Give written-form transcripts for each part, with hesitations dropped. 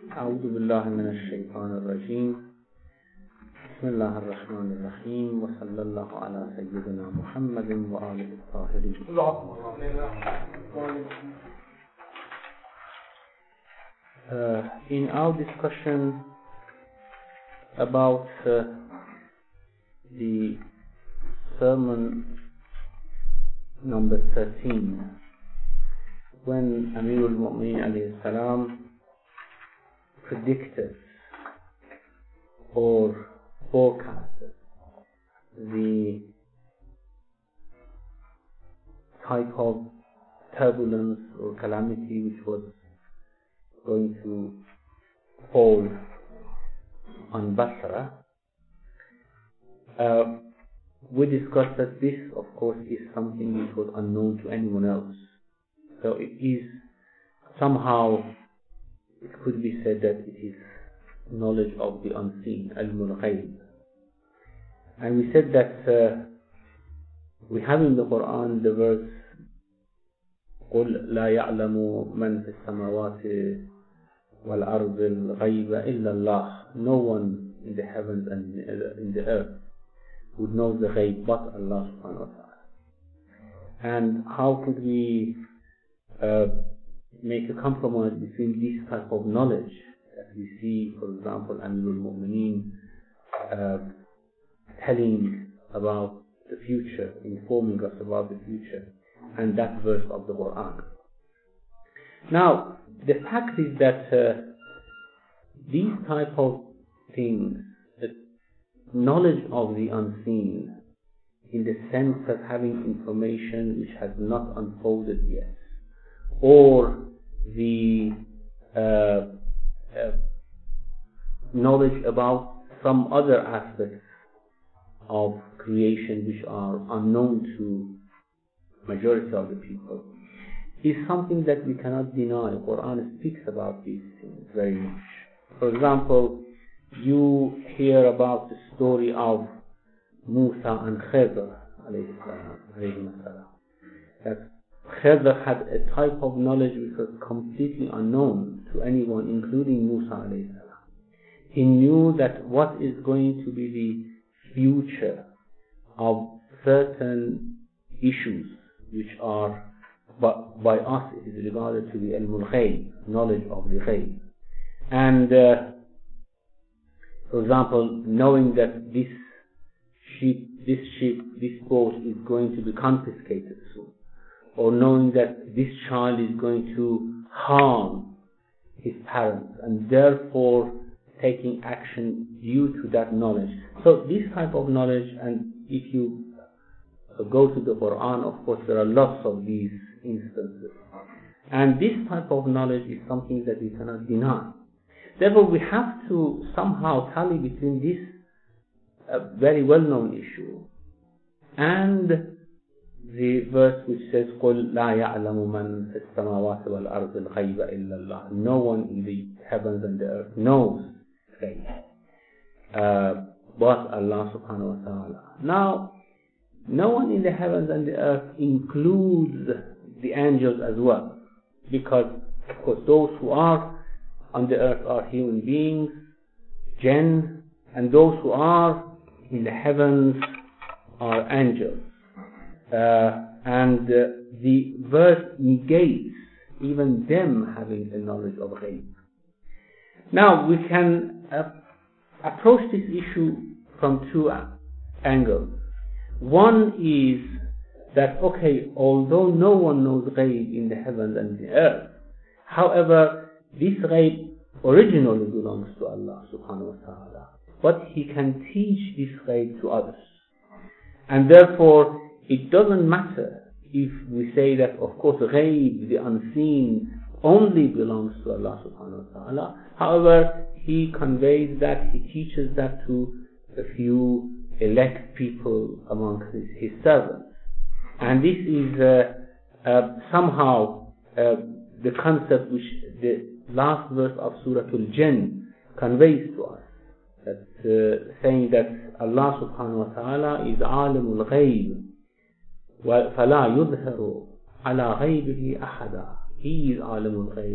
أعوذ بالله من الشيطان الرجيم. بسم الله الرحمن الرحيم، وصلى الله على سيدنا محمد وآله الطاهرين. In our discussion about the sermon number 13, when Amir al-Mu'mineen alayhi salam predicted or forecasted the type of turbulence or calamity which was going to fall on Basra, we discussed that this, of course, is something which was unknown to anyone else. So it is somehow, it could be said that it is knowledge of the unseen, ilmul ghayb. And we said that we have in the Quran the verse قُلْ لَا يَعْلَمُ مَنْ فِي السَّمَاوَاتِ وَالْأَرْضِ الْغَيْبَ إِلَّا اللَّهِ. No one in the heavens and in the earth would know the ghayb but Allah subhanahu wa ta'ala. And how could we make a compromise between this type of knowledge that we see, for example, Amir al-Mu'mineen telling about the future, informing us about the future, and that verse of the Quran. Now, the fact is that these type of things, the knowledge of the unseen, in the sense of having information which has not unfolded yet, or the knowledge about some other aspects of creation which are unknown to majority of the people, is something that we cannot deny. Quran speaks about these things very much. For example, you hear about the story of Musa and Khidr alayhi salam. That Khidr had a type of knowledge which was completely unknown to anyone, including Musa alayhi salam. He knew that what is going to be the future of certain issues which are, but by us it is regarded to the ilmul ghayb, knowledge of the ghayb. And for example, knowing that this boat is going to be confiscated soon, or knowing that this child is going to harm his parents, and therefore taking action due to that knowledge. So this type of knowledge, and if you go to the Quran, of course there are lots of these instances, and this type of knowledge is something that we cannot deny. Therefore we have to somehow tally between this very well-known issue and the verse which says قُلْ لَا يَعْلَمُ مَنْ فِي السَّمَاوَاتِ وَالْأَرْضِ الْغَيْبَ إِلَّا اللَّهِ. No one in the heavens and the earth knows ghayb but Allah subhanahu wa ta'ala. Now, no one in the heavens and the earth includes the angels as well, because of course those who are on the earth are human beings, jinn, and those who are in the heavens are angels. And the verse negates even them having a knowledge of ghayb. Now we can approach this issue from two angles. One is that, okay, although no one knows ghayb in the heavens and the earth, however, this ghayb originally belongs to Allah subhanahu wa ta'ala, but He can teach this ghayb to others. And therefore, it doesn't matter if we say that, of course, ghayb, the unseen, only belongs to Allah subhanahu wa ta'ala. However, He conveys that, He teaches that to a few elect people among His servants. And this is somehow the concept which the last verse of Surah Al-Jinn conveys to us. That saying that Allah subhanahu wa ta'ala is alimul ghayb فَلَا يُظْهِرُ عَلَى غَيْبِهِ أَحَدًا. He is alimul ghayb,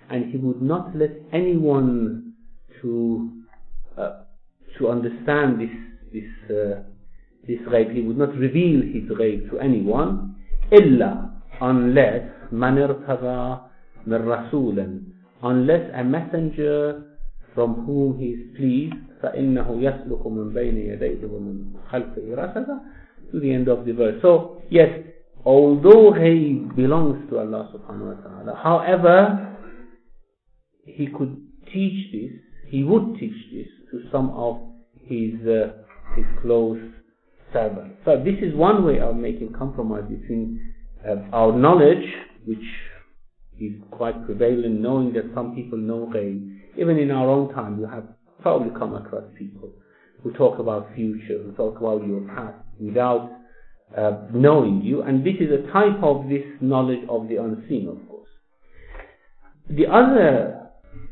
and he would not let anyone to understand this ghaib. He would not reveal his ghaib to anyone, illa, unless man irtada min rasulin, unless a messenger from whom he is pleased, فَإِنَّهُ يَسْلُكُ مِنْ بَيْنِ يَدَيْهِ وَمِنْ خَلْفِهِ رَصَدًا, to the end of the verse. So, yes, although ghaib belongs to Allah subhanahu wa ta'ala, however, he could teach this, he would teach this to some of his close servants. So this is one way of making compromise between our knowledge, which is quite prevalent, knowing that some people know ghaib. Even in our own time, you have probably come across people who talk about future, who talk about your past without knowing you, and this is a type of this knowledge of the unseen, of course. The other,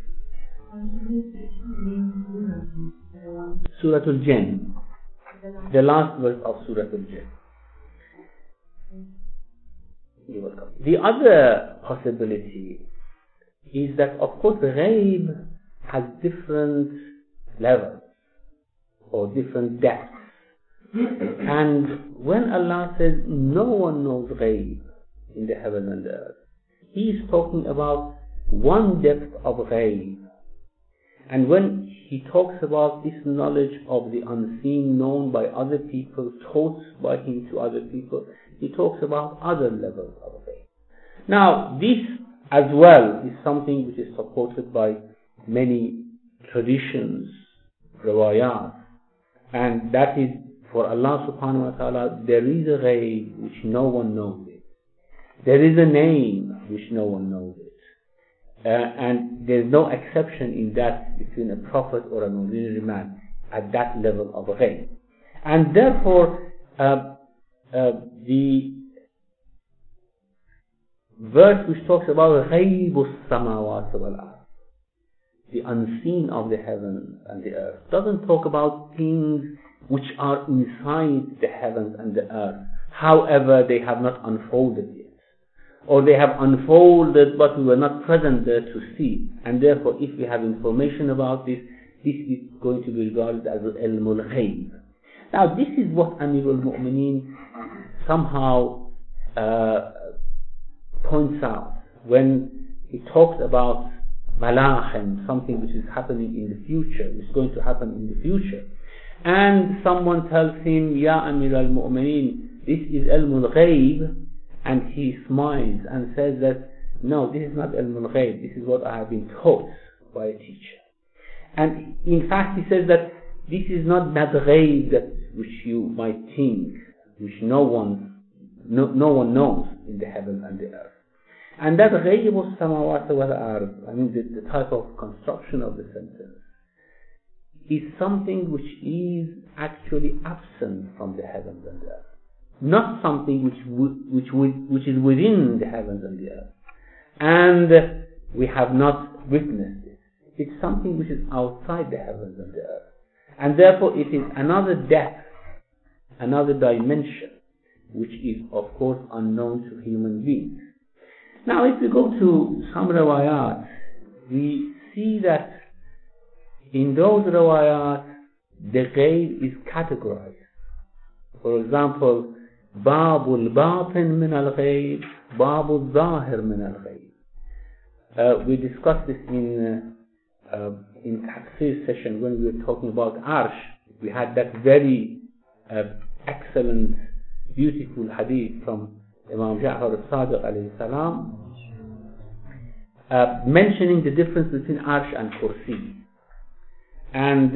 Surah Al-Jinn, the last verse of Surah Al-Jinn. You're welcome. The other possibility is that, of course, the ghaib has different levels or different depths. And when Allah says no one knows ghaib in the heaven and the earth, He is talking about one depth of ghaib. And when He talks about this knowledge of the unseen known by other people, taught by Him to other people, He talks about other levels of ghaib. Now, this as well is something which is supported by many traditions, riwayat, and that is for Allah subhanahu wa ta'ala, there is a ghaib which no one knows it. There is a name which no one knows it. And there is no exception in that between a prophet or an ordinary man at that level of ghaib. And therefore, the verse which talks about ghaibus samawat wal ard, the unseen of the heavens and the earth, doesn't talk about things which are inside the heavens and the earth. However, they have not unfolded yet. Or they have unfolded but we were not present there to see. And therefore, if we have information about this, this is going to be regarded as ilmul ghaib. Now, this is what Amir al-Mu'mineen somehow points out when he talks about malachim, something which is happening in the future, which is going to happen in the future. And someone tells him, Ya Amir al-Mu'mineen, this is ilmul ghaib, and he smiles and says that, no, this is not ilmul ghaib, this is what I have been taught by a teacher. And in fact, he says that this is not that ghaib that which you might think, which no one knows in the heaven and the earth. And that ghaibus samawat wal ard, I mean the type of construction of the sentence, is something which is actually absent from the heavens and the earth. Not something which is within the heavens and the earth. And we have not witnessed it. It's something which is outside the heavens and the earth. And therefore it is another depth, another dimension, which is of course unknown to human beings. Now if we go to some riwayat, we see that in those riwayat, the ghaib is categorized. For example, Babul Batin min al-Ghaib, Babul Zahir min al-Ghaib. We discussed this in Tafsir session when we were talking about Arsh. We had that very excellent, beautiful hadith from Imam Ja'far al-Sadiq alayhi salam, mentioning the difference between Arsh and Kursi. And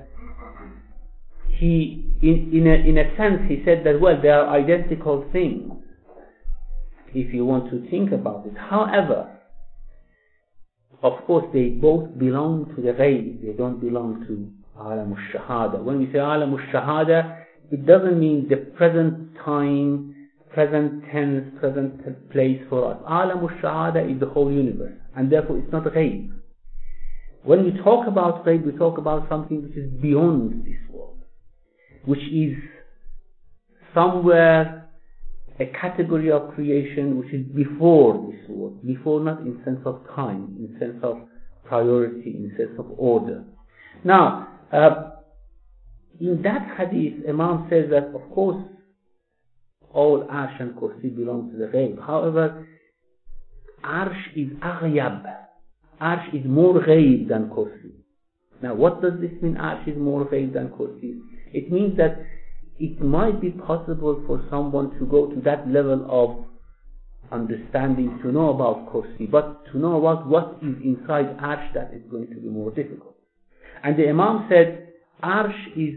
he, in a sense, he said that, well, they are identical things, if you want to think about it. However, of course, they both belong to the ghaib. They don't belong to alam al-shahada. When we say alam al-shahada, it doesn't mean the present time, present tense, present place for us. Alam al-shahada is the whole universe, and therefore it's not ghaib. When we talk about ghaib, we talk about something which is beyond this world, which is somewhere a category of creation which is before this world. Before, not in sense of time, in sense of priority, in sense of order. Now, in that hadith, Imam says that, of course, all Arsh and Kursi belong to the Ghaib. However, Arsh is aghyab. Arsh is more Ghaib than Kursi. Now, what does this mean, Arsh is more Ghaib than Kursi? It means that it might be possible for someone to go to that level of understanding to know about Kursi, but to know about what is inside Arsh, that is going to be more difficult. And the Imam said, Arsh is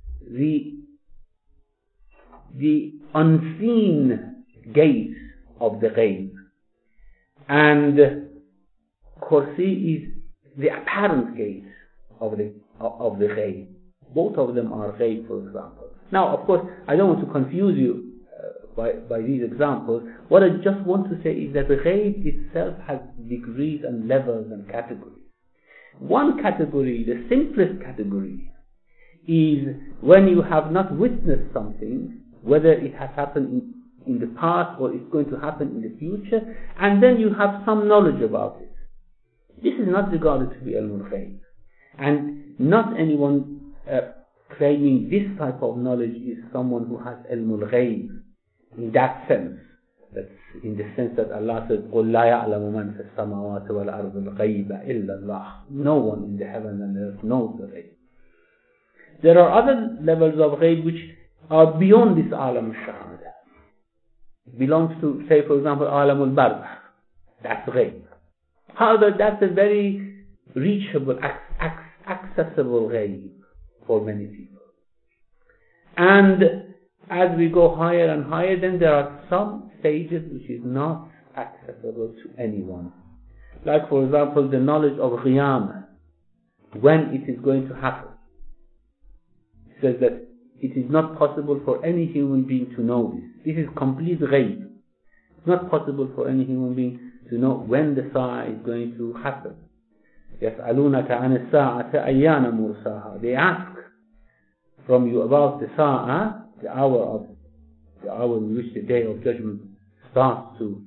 the unseen gate of the Ghaib, and Kursi is the apparent gate of the Ghaib. Both of them are Ghaib, for example. Now, of course, I don't want to confuse you by these examples. What I just want to say is that the Ghaib itself has degrees and levels and categories. One category, the simplest category, is when you have not witnessed something, whether it has happened in the past or it's going to happen in the future, and then you have some knowledge about it. This is not regarded to be ilmul ghaib. And not anyone claiming this type of knowledge is someone who has ilmul ghaib in that sense. That's in the sense that Allah says, قُلْ لَا يَعْلَمُ مَنْ فِي السَّمَاوَاتِ وَالْأَرْضِ الْغَيْبَ إِلَّا اللَّهُ. No one in the heaven and earth knows the ghaib. There are other levels of ghaib which are beyond this alam al-shahada. It belongs to, say for example, alam al-barzakh. That's ghaib. However, that's a very reachable, accessible ghaib for many people. And as we go higher and higher, then there are some stages which is not accessible to anyone. Like, for example, the knowledge of Qiyamah, when it is going to happen. It says that it is not possible for any human being to know this. This is complete ghaib. It's not possible for any human being to know when the sa'a is going to happen. يَسْأَلُونَكَ عَنِ السَّاعَةِ أَيَّانَ مُرْسَاهَا. They ask from you about the sa'a, the hour in which the day of judgment starts to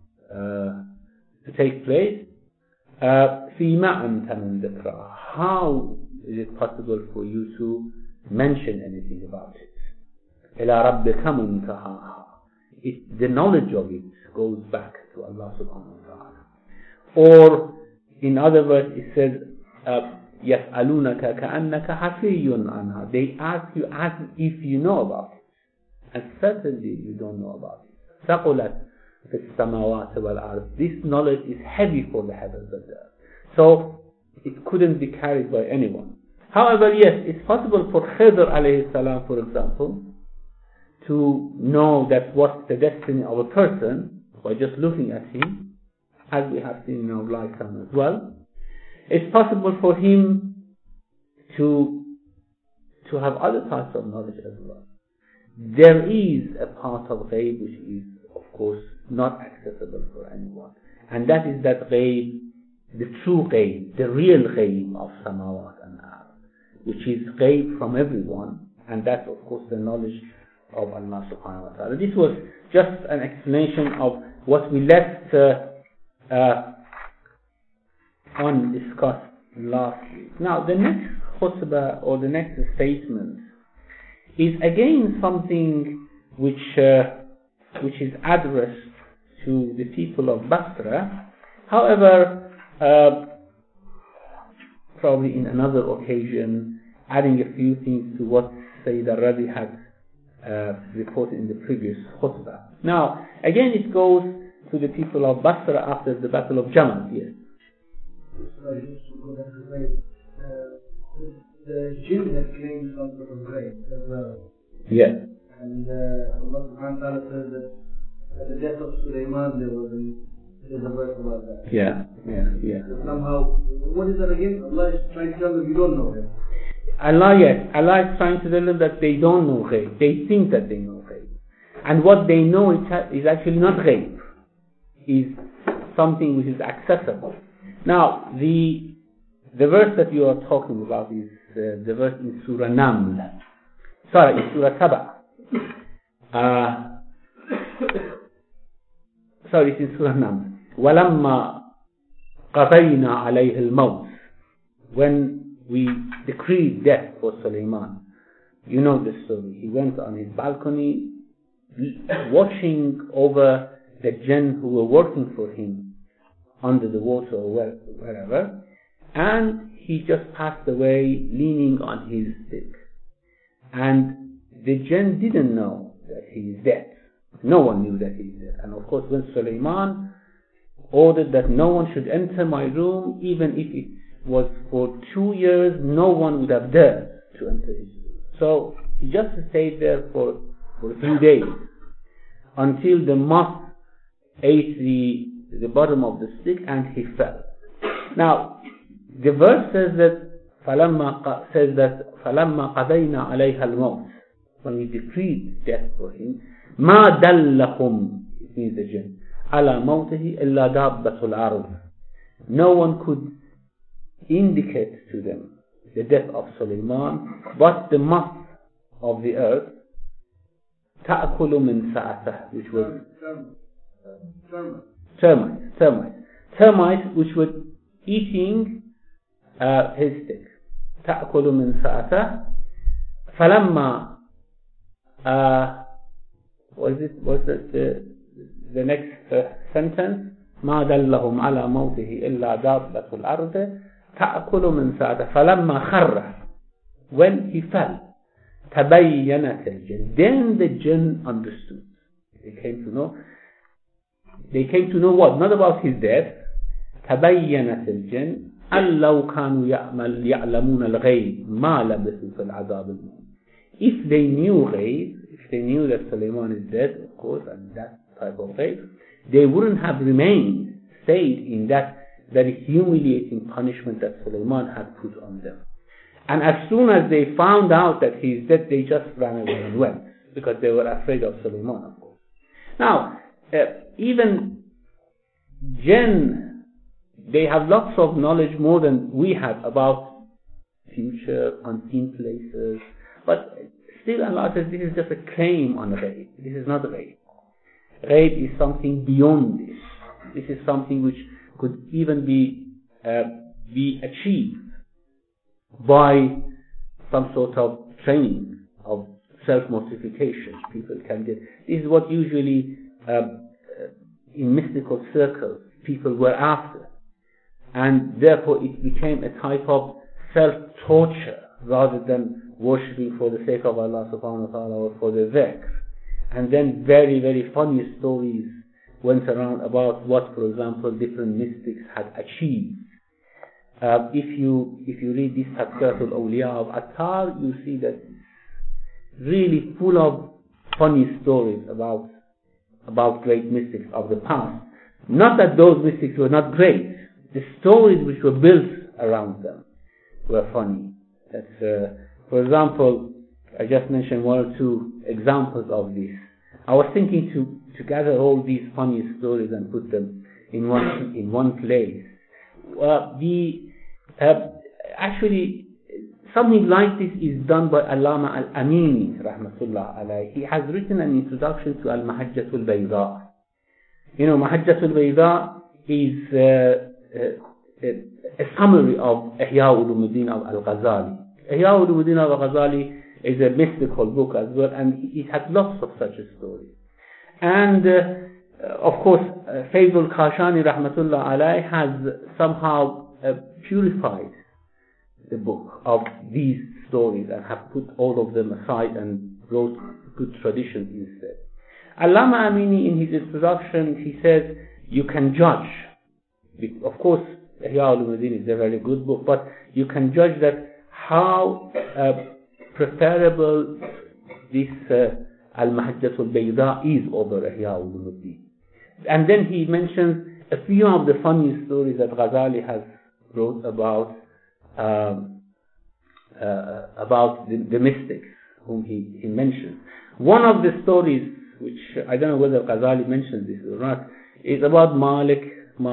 take place. فِيمَا أَنْتَ مِنْ ذِكْرَهَا. How is it possible for you to mention anything about it? إِلَى رَبِّكَ مُنْتَهَاهَا. The knowledge of it goes back to Allah subhanahu wa ta'ala. Or in other words, it says, يَسْأَلُونَكَ كَأَنَّكَ حَفِيٌّ عَنْهَا. They ask you as if you know about it. And certainly you don't know about it. ثَقُلَتْ فِي السَّمَاوَاتِ وَالْأَرْضِ. This knowledge is heavy for the heavens and the earth. So it couldn't be carried by anyone. However, yes, it's possible for Khidr alayhi salam, for example, to know that what's the destiny of a person by just looking at him, as we have seen in our lifetime as well. It's possible for him to have other types of knowledge as well. There is a part of ghaib which is, of course, not accessible for anyone. And that is that ghaib, the true ghaib, the real ghaib of samawat and ard, which is ghaib from everyone. And that's, of course, the knowledge of Allah subhanahu wa ta'ala. This was just an explanation of what we left undiscussed last week. Now, the next khutbah or the next statement is again something which is addressed to the people of Basra. However, probably in another occasion, adding a few things to what Sayyid al-Rabi had reported in the previous khutbah. Now, again, it goes to the people of Basra after the Battle of Jamal. Yes. The jinn had claimed some sort of grace as well. Yes. And Allah subhanahu wa ta'ala said that at the death of Sulaiman there's a verse about that. Yeah. So somehow, what is that again? Allah is trying to tell them you don't know him. Allah is trying to tell them that they don't know ghaib. They think that they know ghaib. And what they know is actually not ghaib. Is something which is accessible. Now, the verse that you are talking about is the verse in Surah Naml. In Surah Saba. sorry, it's in Surah Naml. وَلَمَّا قَضَيْنَا عَلَيْهِ الْمَوْتِ, when we decreed death for Sulaiman. You know the story. He went on his balcony watching over the jinn who were working for him under the water or wherever, and he just passed away leaning on his stick. And the jinn didn't know that he is dead. No one knew that he is dead. And of course, when Sulaiman ordered that no one should enter my room, even if it was for 2 years, no one would have dared to enter his room. So he just stayed there for a few days until the moth ate the bottom of the stick and he fell. Now, the verse says that فَلَمَّا قَضَيْنَا عَلَيْهَا الْمَوْتِ, when we decreed death for him, مَا دَلَّهُمْ, it means the jinn, عَلَى مَوْتِهِ إِلَّا دَابَّةُ الْأَرْضِ. No one could indicate to them the death of Sulaiman, but the moth of the earth, تَأْكُلُ مِنْ سَعَتَهِ, which was termites which were eating his stick. تأكل من ساعته فلما was the next sentence ما دلهم على موته إلا دابة الأرض تأكل من ساعته فلما خر, when he fell, تبينت الجن, then the jinn understood. They came to know what? Not about his death. تبينت الجن أن لو كانوا يعلمون الغيب ما لبثوا في العذاب المهين. If they knew غيب, if they knew that Sulaiman is dead, of course, and that type of غيب, they wouldn't have stayed in that very humiliating punishment that Sulaiman had put on them. And as soon as they found out that he is dead, they just ran away and went, because they were afraid of Sulaiman, of course. Now, even jinn, they have lots of knowledge more than we have about future, unseen places, but still Allah says this is just a claim on ghaib. This is not ghaib. Ghaib is something beyond this. This is something which could even be achieved by some sort of training of self-mortification. People can get. This is what usually in mystical circles people were after, and therefore it became a type of self-torture rather than worshipping for the sake of Allah subhanahu wa ta'ala or for the dhikr. And then very, very funny stories went around about what, for example, different mystics had achieved. If you read this Tazkiratul Awliya of Attar, you see that it's really full of funny stories about great mystics of the past. Not that those mystics were not great. The stories which were built around them were funny. That's, for example, I just mentioned one or two examples of this. I was thinking to gather all these funny stories and put them in one place. Actually, something like this is done by Allama Al-Amini, rahmatullah alayhi. He has written an introduction to Al-Mahajjatul Bayda. You know, Mahajjatul Bayda is a summary of Ihya Ulumuddin of Al-Ghazali. Ihya Ulumuddin of Al-Ghazali is a mystical book as well, and it has lots of such stories. And of course, Faizul Khashani rahmatullah alayhi has somehow purified the book of these stories and have put all of them aside and wrote good traditions instead. Allama Amini, in his introduction, he says you can judge. Of course, Ihya Ulumuddin is a very good book, but you can judge that how preferable this Al-Mahajjatul Bayda is over Ihya Ulumuddin. And then he mentions a few of the funny stories that Ghazali has wrote about the mystics whom he mentions. One of the stories, which I don't know whether Ghazali mentions this or not, is about Malik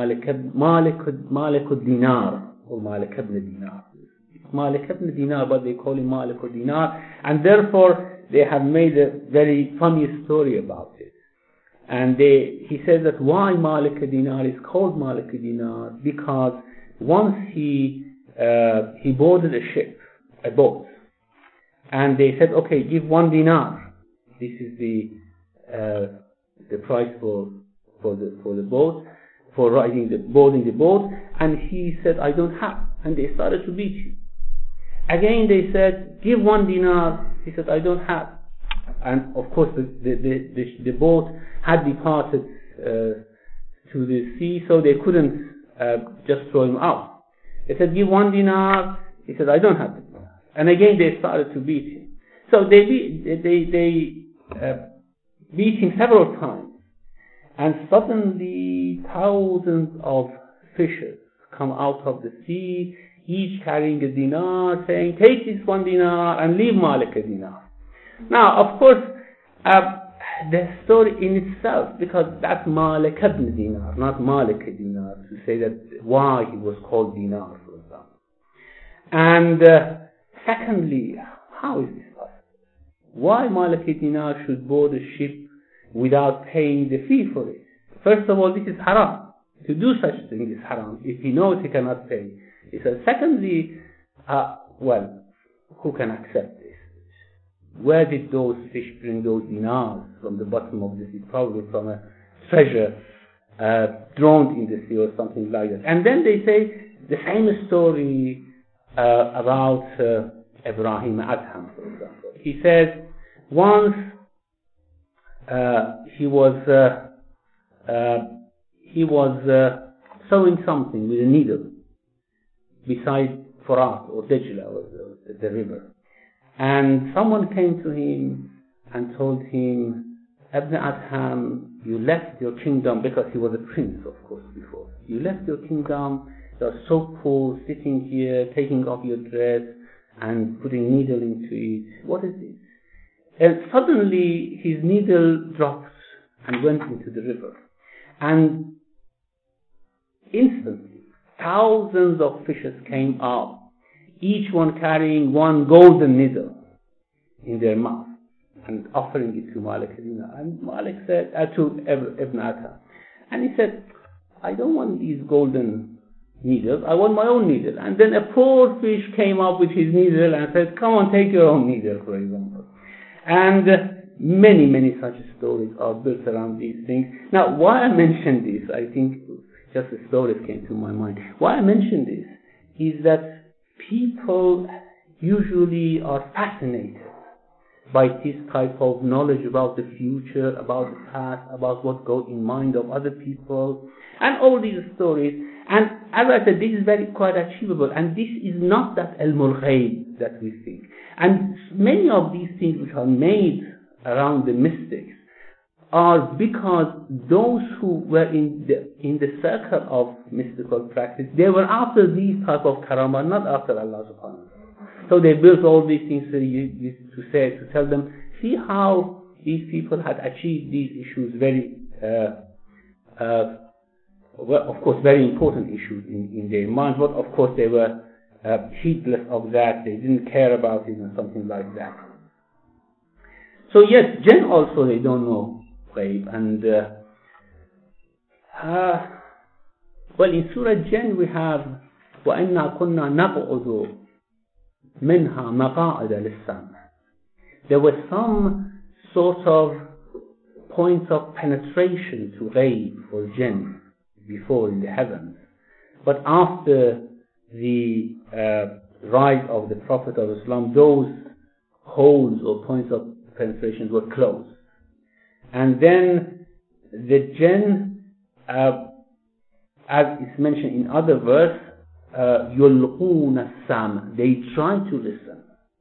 al-Dinar or Malik ibn Dinar. Malik ibn Dinar, but they call him Malik al-Dinar, and therefore they have made a very funny story about it. And he says that why Malik Dinar is called Malik Dinar, because once he boarded a boat, and they said, okay, give 1 dinar. This is the price for the boat, for boarding the boat. And he said, I don't have. And they started to beat him. Again they said, give 1 dinar. He said, I don't have. And of course the boat had departed to the sea, so they couldn't just throw him out. They said, give 1 dinar. He said, I don't have it. And again they started to beat him. So they beat him several times. And suddenly thousands of fishes come out of the sea, each carrying a dinar, saying, take this 1 dinar and leave Malik a dinar. Now, of course, the story in itself, because that's Malik ibn Dinar, not Malik Dinar, to say that why he was called Dinar, for example. And secondly, how is this possible? Why Malik Dinar should board a ship without paying the fee for it? First of all, this is haram. To do such a thing is haram, if he knows he cannot pay. He says, secondly, well, who can accept this? Where did those fish bring those dinars from the bottom of the sea? Probably from a treasure drowned in the sea or something like that. And then they say the same story about Ibrahim Adham, for example. He says once he was sewing something with a needle beside Furat or Dijla or the river. And someone came to him and told him, Ibn Adham, you left your kingdom, because he was a prince, of course, before. You left your kingdom, you are so poor, sitting here, taking off your dress and putting needle into it. What is this? And suddenly his needle dropped and went into the river. And instantly, thousands of fishes came up, each one carrying 1 golden needle in their mouth and offering it to Malik Dinar. And Malik said to Ibn Adham, and he said, I don't want these golden needles, I want my own needle. And then a poor fish came up with his needle and said, come on, take your own needle, for example. And many such stories are built around these things. Now, why I mention this, I think just a story came to my mind. Why I mention this is that people usually are fascinated by this type of knowledge about the future, about the past, about what goes in mind of other people, and all these stories. And as I said, this is quite achievable, and this is not that ilmul ghayb that we think. And many of these things which are made around the mystics are because those who were in the circle of mystical practice, they were after these type of karama, not after Allah subhanahu wa ta'ala. So they built all these things to tell them, see how these people had achieved these issues, very well, of course, very important issues in their minds, but of course they were heedless of that, they didn't care about it or something like that. So yes, Jinn also, they don't know ghaib. And well, in Surah Jinn we have وَإِنَّا كُنَّا نَقْعُدُ مِنْهَا مَقَاعِدَ لِلسَّمْعِ. There were some sort of points of penetration to ghaib for Jinn before in the heavens, but after the rise of the Prophet of Islam, those holes or points of penetration were closed. And then the Jinn, as is mentioned in other verse, يُلْقُونَ السَّمْعَ, they try to listen,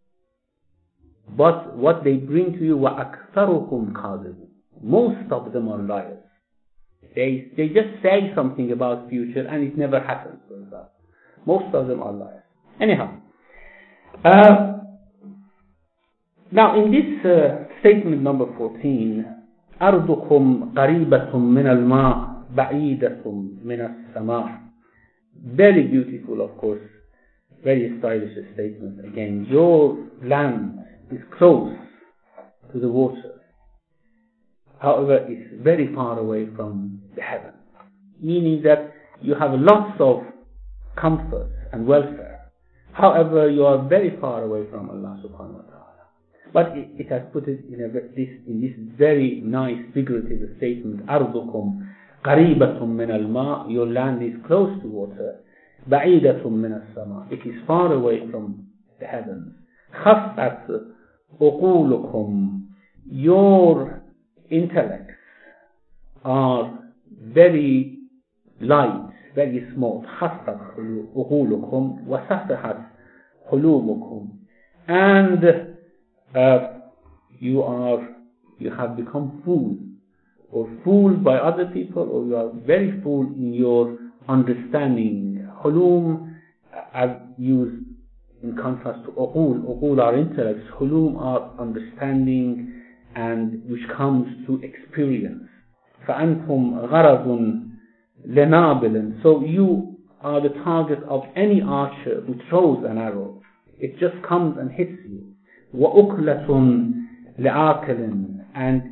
but what they bring to you, وَأَكْثَرُهُمْ كَاذِبُونَ, most of them are liars. They just say something about future and it never happens. Most of them are liars. Anyhow, now in this statement number 14, أَرْضُكُمْ قَرِيبَةٌ مِنَ الْمَاءِ بَعِيدَةٌ مِنَ السَّمَاءِ. Very beautiful, of course, very stylish statement. Again, your land is close to the water. however, is very far away from the heaven. Meaning that you have lots of comfort and welfare. However, you are very far away from Allah subhanahu wa ta'ala. But it has put it in this very nice figurative statement, أَرْضُكُمْ قَرِيبَةٌ مِّنَ الْمَاءِ, your land is close to water, بَعِيدَةٌ مِّنَ السَّمَاءِ, it is far away from the heavens. خَفَّتْ أُقُولُكُمْ, your intellects are very light, very small. خَفَّتْ أُقُولُكُمْ وَسَفَحَتْ قُلُوبُكُمْ, and you have become fools, or fooled by other people, or you are very fooled in your understanding. Hulum, as used in contrast to uqul. Uqul are intellects, hulum are understanding, and which comes through experience. فَأَنْتُمْ غَرَضٌ لَنَابِلٍ, so you are the target of any archer who throws an arrow. It just comes and hits you. وَأُكْلَةٌ لِعَاقِلٍ, and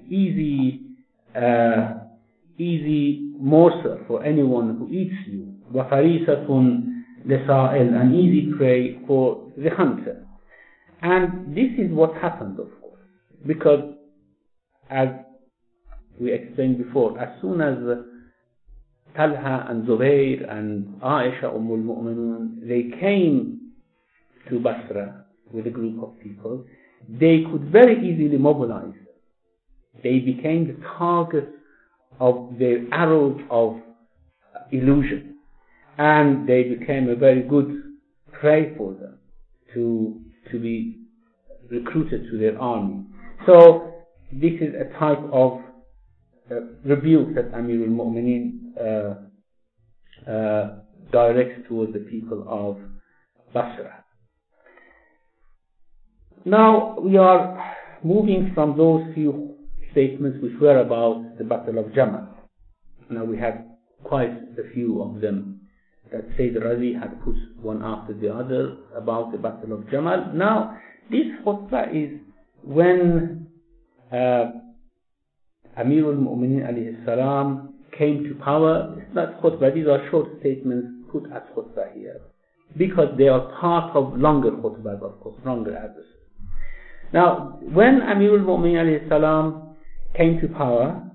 easy morsel for anyone who eats you. وَفَرِيسَةٌ لِسَائِلٍ, an easy prey for the hunter. And this is what happened, of course, because as we explained before, as soon as Talha and Zubayr and Aisha al-Mu'minun, they came to Basra with a group of people, they could very easily mobilize them. They became the target of their arrows of illusion, and they became a very good prey for them to be recruited to their army. So this is a type of rebuke that Amir al-Mu'mineen directs towards the people of Basra. Now we are moving from those few statements which were about the Battle of Jamal. Now we have quite a few of them that Sayyid Razi had put one after the other about the Battle of Jamal. Now this khutbah is when Amir al-Mu'mineen alayhi salam came to power. It's not khutbah, these are short statements put as khutbah here, because they are part of longer khutbahs, of course, longer addresses. Now, when Amir al-Mu'mineen alayhi salam came to power,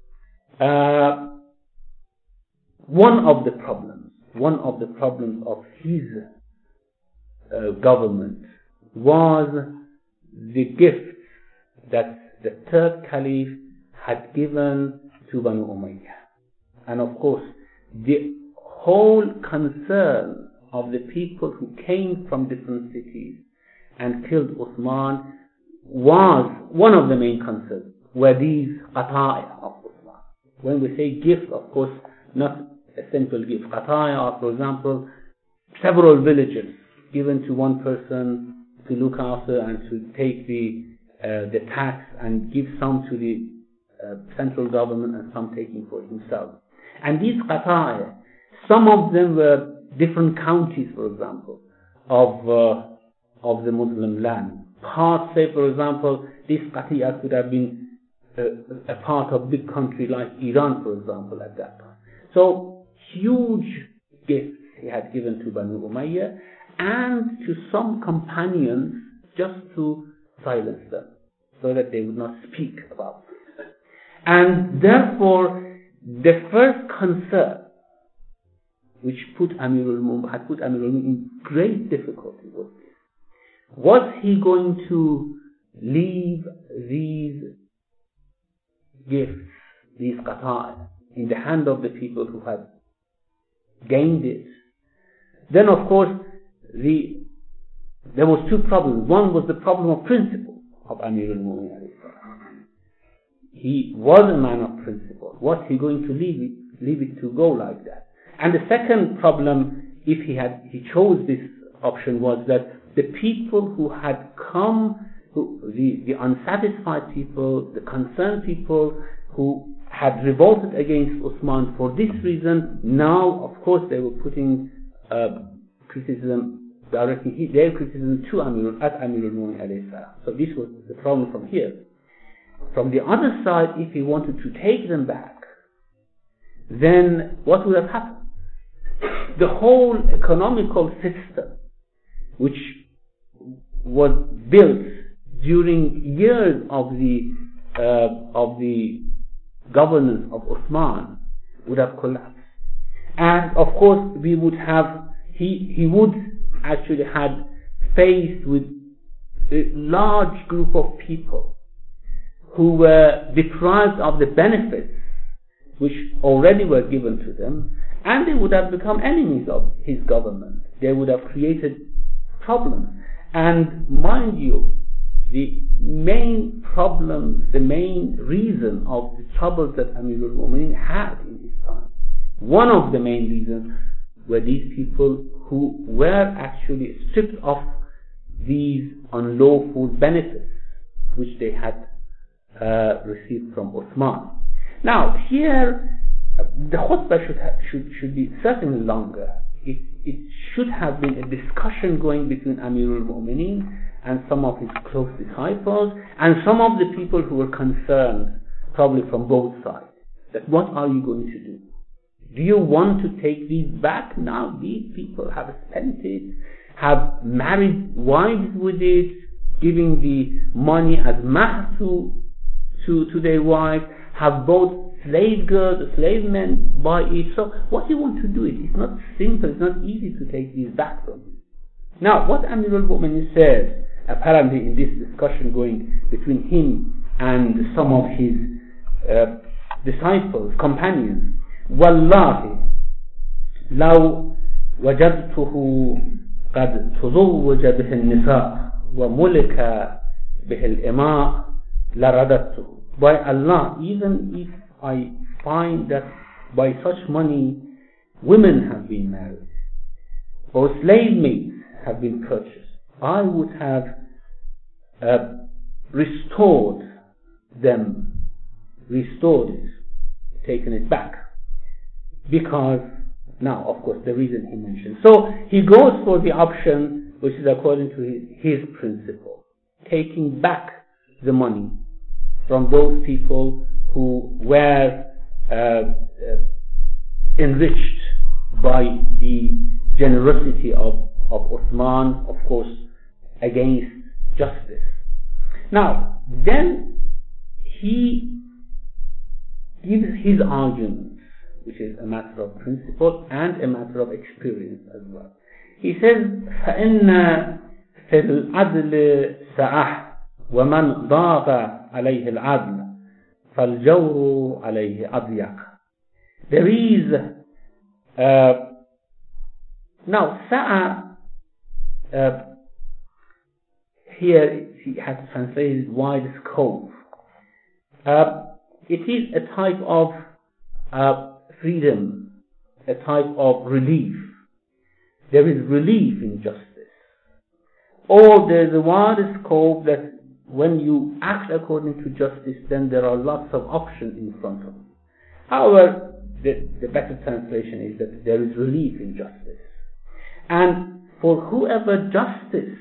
one of the problems of his government was the gift that the third caliph had given to Banu Umayyah. And of course, the whole concern of the people who came from different cities and killed Uthman was one of the main concerns, were these qata'i of Uthman. When we say gift, of course, not a simple gift. Qata'i are, for example, several villages given to one person to look after and to take the tax, and give some to the central government and some taking for himself. And these qata'i, some of them were different counties, for example, of the Muslim land. Parts, say for example, this qati'ah could have been a part of big country like Iran, for example, at that time. So huge gifts he had given to Banu Umayyah and to some companions just to silence them, so that they would not speak about this. And therefore, the first concern which had put Amir al-Mu'mineen in great difficulty was this. Was he going to leave these gifts, these qata'i, in the hand of the people who had gained it? Then of course, there was two problems. One was the problem of principle of Amir al-Mu'mineen. He was a man of principle. Was he going to leave it to go like that? And the second problem, if he chose this option, was that the people who had come, the unsatisfied people, the concerned people who had revolted against Uthman for this reason, now of course they were putting criticism, directing their criticism to Amir al-Mu'mineen alayhi salam. So this was the problem from here. from the other side, if he wanted to take them back, then what would have happened? The whole economical system, which was built during years of the governance of Uthman, would have collapsed. And of course, we would have he would actually had faced with a large group of people who were deprived of the benefits which already were given to them, and they would have become enemies of his government. They would have created problems. And mind you, the main problem, the main reason of the troubles that Amirul Mu'minin had in his time, one of the main reasons were these people who were actually stripped of these unlawful benefits which they had received from Uthman. Now, here, the khutbah should be certainly longer. It should have been a discussion going between Amirul Mu'minin and some of his close disciples and some of the people who were concerned, probably from both sides, that what are you going to do? Do you want to take these back? Now these people have spent it, have married wives with it, giving the money as mahr to their wives, have bought slave girls, slave men by it. So what do you want to do? It's not simple, it's not easy to take these back from you. Now what Amirul Mu'minin says, apparently in this discussion going between him and some of his disciples, companions, والله لو وجدته قد تزوج به النساء وملك به الإماء لرددته. By Allah, even if I find that by such money women have been married or slave maids have been purchased, I would have restored it, taken it back. Because, now of course the reason he mentioned. So he goes for the option which is according to his principle, taking back the money from those people who were enriched by the generosity of Uthman, of course, against justice. Now, then he gives his argument, which is a matter of principle and a matter of experience as well. He says, فَإِنَّ فِي الْعَدْلِ سَعَةٌ وَمَنْ ضَاغَ عَلَيْهِ الْعَدْلِ فَالْجَوْرُ عَلَيْهِ أَضْيَقُ. There is now sa'a, here he has translated wide scope. It is a type of freedom, a type of relief. There is relief in justice. Or there is a wider scope that when you act according to justice, then there are lots of options in front of you. However, the better translation is that there is relief in justice. And for whoever justice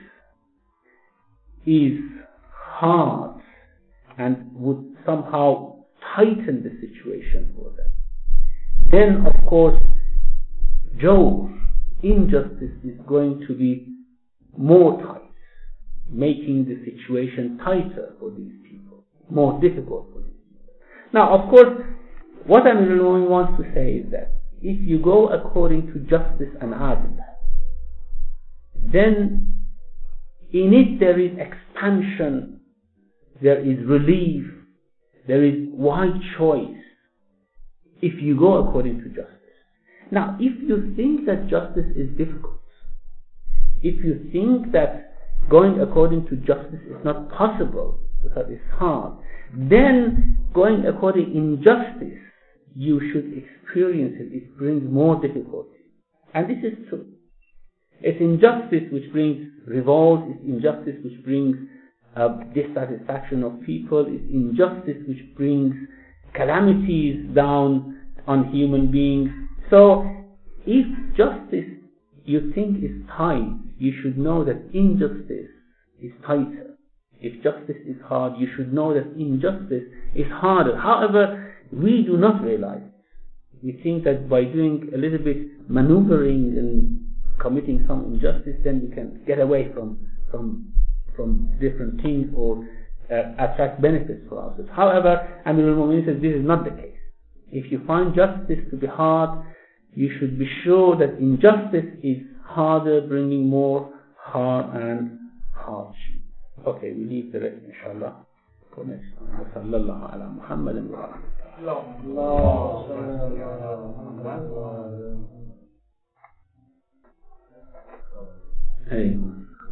is hard and would somehow tighten the situation for them, then of course jawr, injustice, is going to be more tight, making the situation tighter for these people, more difficult for these people. Now of course, what Amirul Mu'minin wants to say is that if you go according to justice and adl, then in it there is expansion, there is relief, there is wide choice, if you go according to justice. Now, if you think that justice is difficult, if you think that going according to justice is not possible because it's hard, then going according in justice, you should experience it. It brings more difficulty. And this is true. It's injustice which brings revolt, it's injustice which brings dissatisfaction of people, it's injustice which brings calamities down on human beings. So, if justice you think is tight, you should know that injustice is tighter. If justice is hard, you should know that injustice is harder. However, we do not realize. We think that by doing a little bit maneuvering and committing some injustice, then we can get away from different things or attract benefits for ourselves. However, Amir al-Mu'minin says this is not the case. If you find justice to be hard, you should be sure that injustice is harder, bringing more harm and hardship. Okay, we leave the rest, inshallah, for next time. Sallallahu ala Muhammadin wa Hey.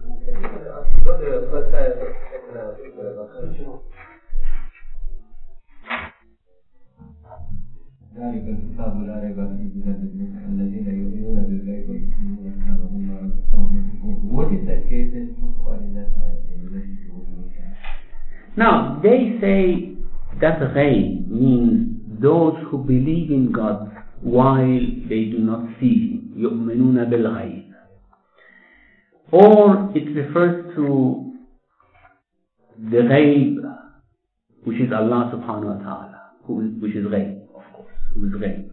ذلك الكتاب لا ريب فيه الذين يؤمنون بالغيب ويقيمون الصلاة ومما رزقناهم ينفقون. What is that case in that in relation to what we can? Now, they say that ghaib means those who believe in God while they do not see Him. يؤمنون بالغيب. Or it refers to the ghaib, which is Allah subhanahu wa ta'ala, which is ghaib. With ghaib.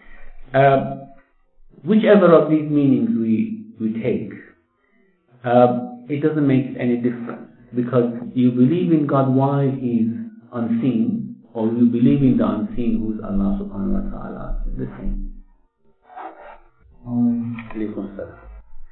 Whichever of these meanings we take, it doesn't make any difference, because you believe in God while He is unseen, or you believe in the unseen, who is Allah subhanahu wa ta'ala. It's the same. Alaykum salam.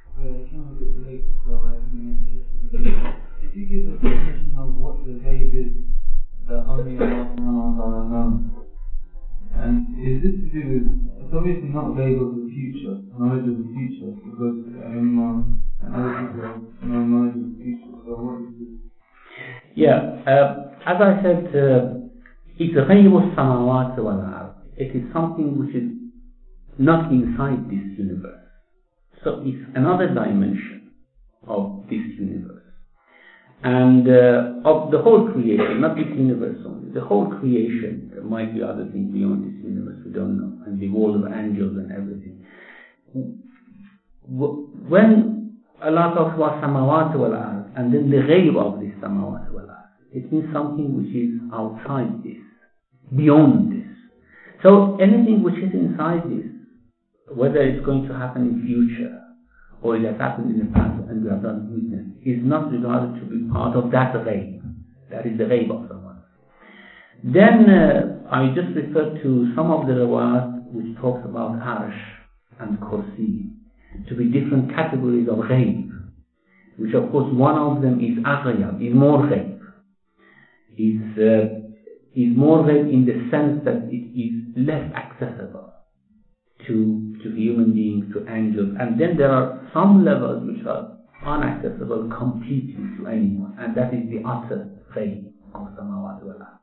If you give a definition of what the ghaib is that only Allah subhanahu wa ta'ala knows, and is this to do with, it's obviously not ghaib of the future, knowledge of the future, because Imam and other people have no knowledge of the future, so what is this? Yeah, as I said, it's ghaib as-samawat wal-ard. It is something which is not inside this universe. So it's another dimension of this universe. And of the whole creation, not this universe only, the whole creation. There might be other things beyond this universe we don't know, and the world of angels and everything. When Allah talks about samawat wal ard, and then the ghaib of this samawat wal ard, it means something which is outside this, beyond this. So anything which is inside this, whether it's going to happen in future, or it has happened in the past and we have not witnessed, is not regarded to be part of that ghaib. That is the ghaib of someone. Then I just referred to some of the riwayat which talks about Arsh and Kursi to be different categories of ghaib, which of course one of them is aghyab, is more ghaib. Is more ghaib in the sense that it is less accessible to human beings, to angels, and then there are some levels which are unaccessible completely to anyone, and that is the utter ghaib of samawat wal ard.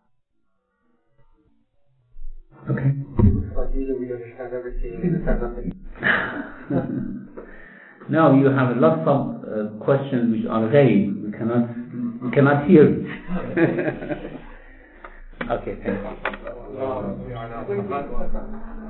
Okay. Like either we understand everything and understand nothing. Now you have lots of questions which are ghaib. We cannot hear it. Okay, thank you.